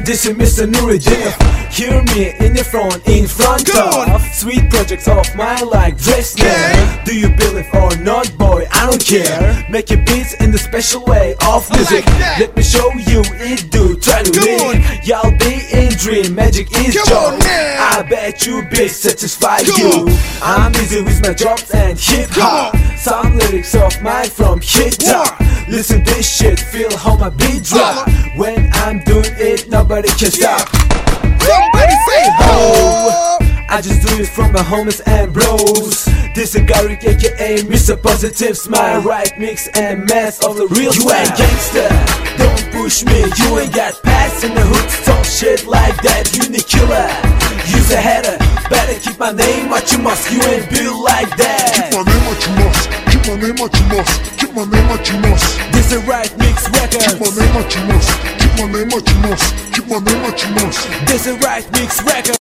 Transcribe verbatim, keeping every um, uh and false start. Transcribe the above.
this is Mister Nuruddin. Hear me in the front, in front of sweet projects of mine like Dresden. Yeah. Do you believe or not, boy? I don't care. Make your beats in the special way of music. like Let me show you it do. Try to Come win. on. Y'all be in dream. Magic is Come joy. on, man. I bet you be satisfied. Come You. on. I'm easy with my drops and hip hop. Come Some lyrics of mine from hip hop. Listen this shit, feel how my beat drop. When I'm doing it, nobody can stop. Somebody say ho. I just do it from my homies and bros. This is Garik aka Mister Positive Smile. Right mix and a mess of the real. You ain't gangster, don't push me. You ain't got pass in the hood. Talk shit like that, you the killer. You's a hater, better keep my name what you must. You ain't built like that. Keep my name what you must. Keep my name what you must. Keep my name what you must. This is Right Mix Records. Keep my name what you must. Keep my name what you must. Keep my name what you must. This is Right Mix Records.